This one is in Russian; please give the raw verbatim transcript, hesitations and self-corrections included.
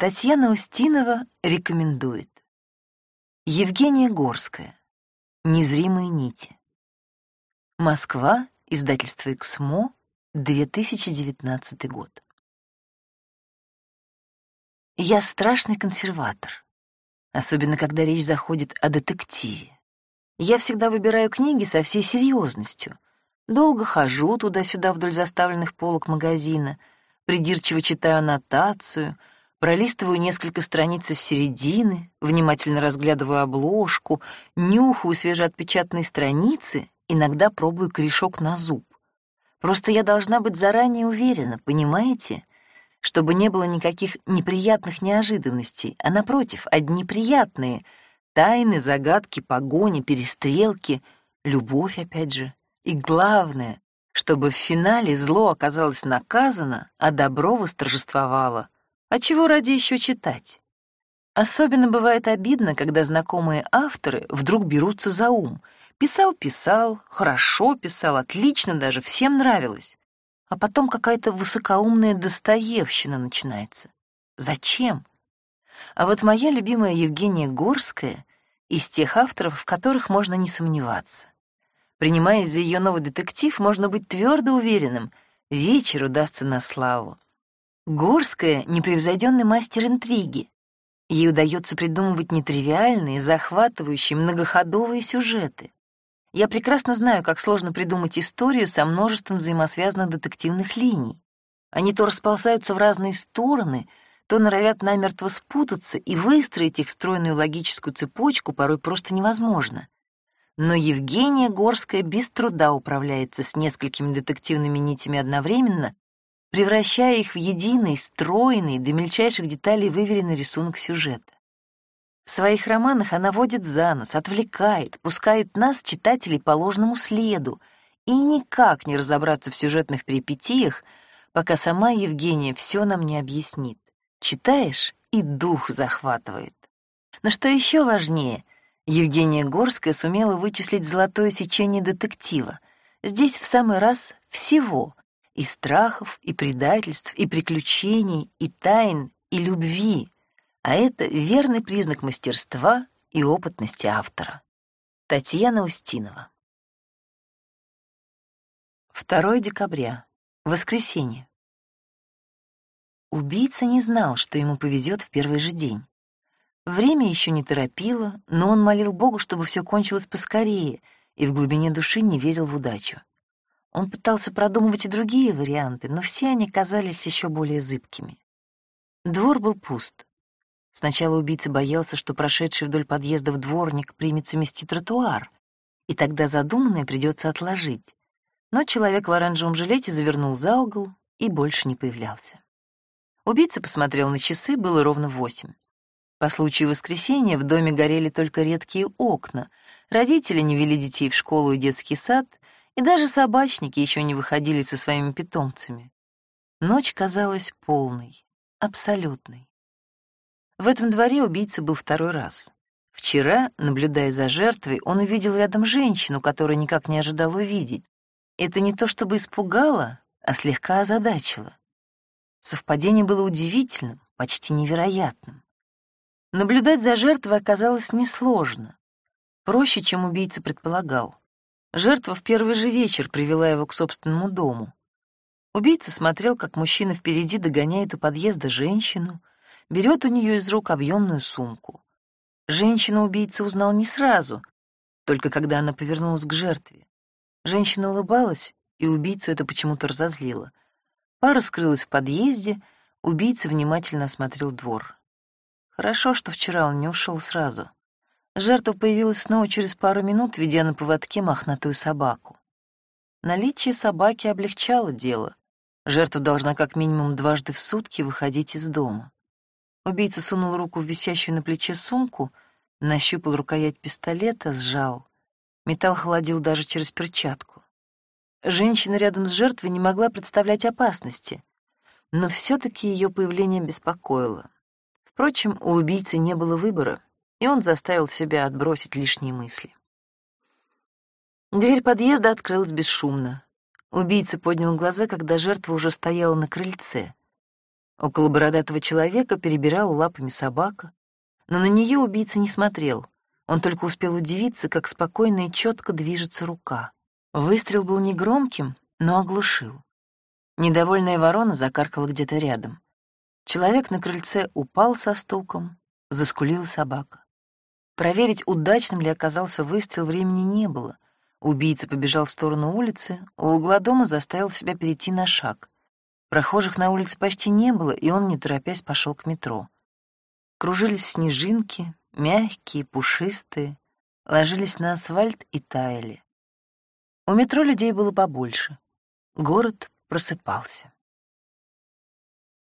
Татьяна Устинова рекомендует. Евгения Горская. «Незримые нити». Москва, издательство «Эксмо», две тысячи девятнадцатый год. Я страшный консерватор, особенно когда речь заходит о детективе. Я всегда выбираю книги со всей серьезностью. Долго хожу туда-сюда вдоль заставленных полок магазина, придирчиво читаю аннотацию, пролистываю несколько страниц из середины, внимательно разглядываю обложку, нюхаю свежеотпечатанные страницы, иногда пробую корешок на зуб. Просто я должна быть заранее уверена, понимаете? Чтобы не было никаких неприятных неожиданностей, а, напротив, одни приятные — тайны, загадки, погони, перестрелки, любовь, опять же. И главное, чтобы в финале зло оказалось наказано, а добро восторжествовало. А чего ради еще читать? Особенно бывает обидно, когда знакомые авторы вдруг берутся за ум. Писал-писал, хорошо писал, отлично даже, всем нравилось. А потом какая-то высокоумная достоевщина начинается. Зачем? А вот моя любимая Евгения Горская из тех авторов, в которых можно не сомневаться. Принимаясь за ее новый детектив, можно быть твердо уверенным — вечер удастся на славу. Горская — непревзойденный мастер интриги. Ей удается придумывать нетривиальные, захватывающие, многоходовые сюжеты. Я прекрасно знаю, как сложно придумать историю со множеством взаимосвязанных детективных линий. Они то расползаются в разные стороны, то норовят намертво спутаться, и выстроить их в стройную логическую цепочку порой просто невозможно. Но Евгения Горская без труда управляется с несколькими детективными нитями одновременно, превращая их в единый, стройный, до мельчайших деталей выверенный рисунок сюжета. В своих романах она водит за нос, отвлекает, пускает нас, читателей, по ложному следу, и никак не разобраться в сюжетных перипетиях, пока сама Евгения все нам не объяснит. Читаешь — и дух захватывает. Но что еще важнее, Евгения Горская сумела вычислить золотое сечение детектива. Здесь в самый раз всего — и страхов, и предательств, и приключений, и тайн, и любви. А это верный признак мастерства и опытности автора. Татьяна Устинова. второе декабря. Воскресенье. Убийца не знал, что ему повезет в первый же день. Время еще не торопило, но он молил Бога, чтобы все кончилось поскорее, и в глубине души не верил в удачу. Он пытался продумывать и другие варианты, но все они казались еще более зыбкими. Двор был пуст. Сначала убийца боялся, что прошедший вдоль подъездов дворник примется мести тротуар, и тогда задуманное придется отложить. Но человек в оранжевом жилете завернул за угол и больше не появлялся. Убийца посмотрел на часы, было ровно восемь. По случаю воскресенья в доме горели только редкие окна, родители не вели детей в школу и детский сад, и даже собачники еще не выходили со своими питомцами. Ночь казалась полной, абсолютной. В этом дворе убийца был второй раз. Вчера, наблюдая за жертвой, он увидел рядом женщину, которую никак не ожидал увидеть. Это не то чтобы испугало, а слегка озадачило. Совпадение было удивительным, почти невероятным. Наблюдать за жертвой оказалось несложно, проще, чем убийца предполагал. Жертва в первый же вечер привела его к собственному дому. Убийца смотрел, как мужчина впереди догоняет у подъезда женщину, берет у нее из рук объемную сумку. Женщину убийца узнал не сразу, только когда она повернулась к жертве. Женщина улыбалась, и убийцу это почему-то разозлило. Пара скрылась в подъезде, убийца внимательно осмотрел двор. Хорошо, что вчера он не ушел сразу. Жертва появилась снова через пару минут, ведя на поводке мохнатую собаку. Наличие собаки облегчало дело. Жертва должна как минимум дважды в сутки выходить из дома. Убийца сунул руку в висящую на плече сумку, нащупал рукоять пистолета, сжал. Металл холодил даже через перчатку. Женщина рядом с жертвой не могла представлять опасности, но все-таки ее появление беспокоило. Впрочем, у убийцы не было выбора, и он заставил себя отбросить лишние мысли. Дверь подъезда открылась бесшумно. Убийца поднял глаза, когда жертва уже стояла на крыльце. Около бородатого человека перебирала лапами собака, но на нее убийца не смотрел. Он только успел удивиться, как спокойно и четко движется рука. Выстрел был негромким, но оглушил. Недовольная ворона закаркала где-то рядом. Человек на крыльце упал со стуком, заскулила собака. Проверить, удачным ли оказался выстрел, времени не было. Убийца побежал в сторону улицы, у угла дома заставил себя перейти на шаг. Прохожих на улице почти не было, и он, не торопясь, пошел к метро. Кружились снежинки, мягкие, пушистые, ложились на асфальт и таяли. У метро людей было побольше. Город просыпался.